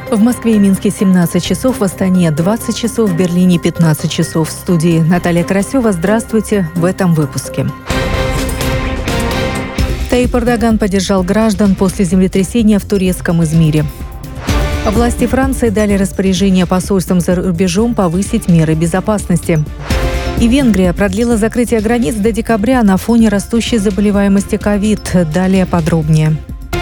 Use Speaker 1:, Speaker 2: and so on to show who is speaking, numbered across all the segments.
Speaker 1: В Москве и Минске 17 часов, в Астане 20 часов, в Берлине 15 часов. В студии Наталья Карасева. Здравствуйте в этом выпуске. Таyyip Эрдоган поддержал граждан после землетрясения в турецком Измире. Власти Франции дали распоряжение посольствам за рубежом повысить меры безопасности. И Венгрия продлила закрытие границ до декабря на фоне растущей заболеваемости ковид. Далее подробнее.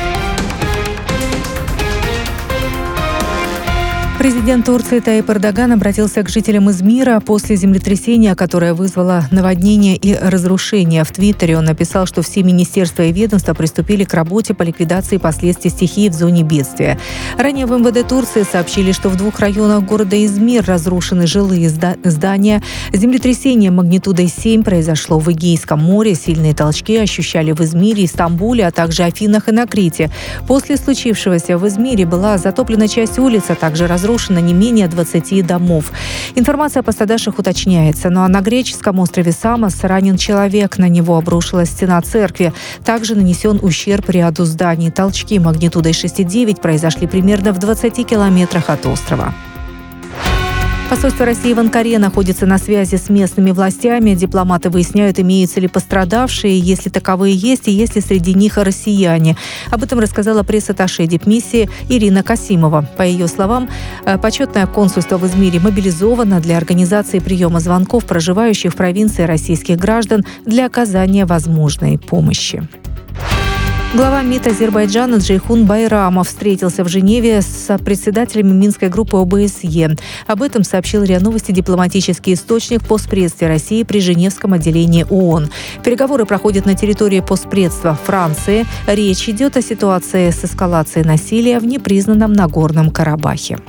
Speaker 1: Президент Турции Таyyip Эрдоган обратился к жителям Измира после землетрясения, которое вызвало наводнение и разрушение. В Твиттере он написал, что все министерства и ведомства приступили к работе по ликвидации последствий стихии в зоне бедствия. Ранее в МВД Турции сообщили, что в 2 районах города Измир разрушены жилые здания. Землетрясение магнитудой 7 произошло в Эгейском море. Сильные толчки ощущали в Измире и Стамбуле, а также Афинах и на Крите. После случившегося в Измире была затоплена часть улиц, а также разрушена не менее 20 домов. Информация о пострадавших уточняется. Ну а на греческом острове Самос ранен человек. На него обрушилась стена церкви. Также нанесен ущерб ряду зданий. Толчки магнитудой 6,9 произошли примерно в 20 километрах от острова. Посольство России в Анкаре находится на связи с местными властями. Дипломаты выясняют, имеются ли пострадавшие, если таковые есть, и есть ли среди них россияне. Об этом рассказала пресс-атташе дипмиссии Ирина Касимова. По ее словам, почетное консульство в Измире мобилизовано для организации приема звонков проживающих в провинции российских граждан для оказания возможной помощи. Глава МИД Азербайджана Джейхун Байрамов встретился в Женеве с председателями Минской группы ОБСЕ. Об этом сообщил РИА Новости дипломатический источник постпредства России при Женевском отделении ООН. Переговоры проходят на территории постпредства Франции. Речь идет о ситуации с эскалацией насилия в непризнанном Нагорном Карабахе.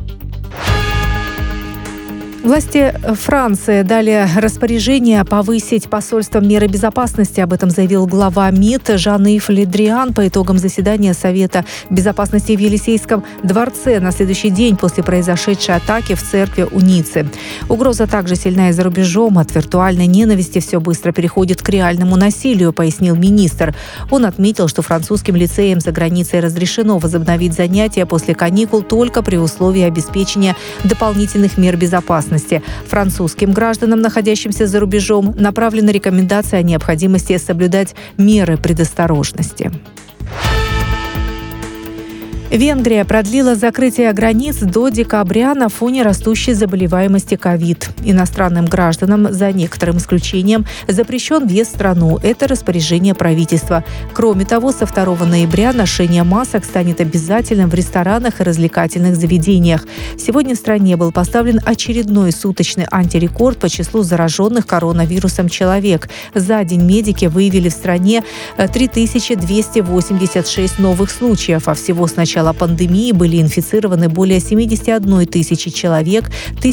Speaker 1: Власти Франции дали распоряжение повысить посольством меры безопасности. Об этом заявил глава МИД Жан-Ив Ле Дриан по итогам заседания Совета безопасности в Елисейском дворце на следующий день после произошедшей атаки в церкви у Ниццы. Угроза также сильна и за рубежом. От виртуальной ненависти все быстро переходит к реальному насилию, пояснил министр. Он отметил, что французским лицеям за границей разрешено возобновить занятия после каникул только при условии обеспечения дополнительных мер безопасности. Французским гражданам, находящимся за рубежом, направлена рекомендация о необходимости соблюдать меры предосторожности. Венгрия продлила закрытие границ до декабря на фоне растущей заболеваемости ковид. Иностранным гражданам, за некоторым исключением, запрещен въезд в страну. Это распоряжение правительства. Кроме того, со 2 ноября ношение масок станет обязательным в ресторанах и развлекательных заведениях. Сегодня в стране был поставлен очередной суточный антирекорд по числу зараженных коронавирусом человек. За день медики выявили в стране 3286 новых случаев, а всего с начала пандемии были инфицированы более 71 тысячи человек,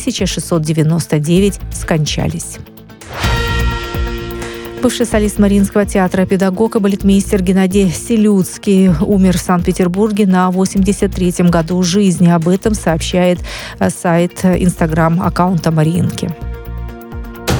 Speaker 1: 1699 скончались. Бывший солист Мариинского театра, педагог и балетмейстер Геннадий Селюцкий умер в Санкт-Петербурге на 83-м году жизни. Об этом сообщает сайт Инстаграм-аккаунта Мариинки.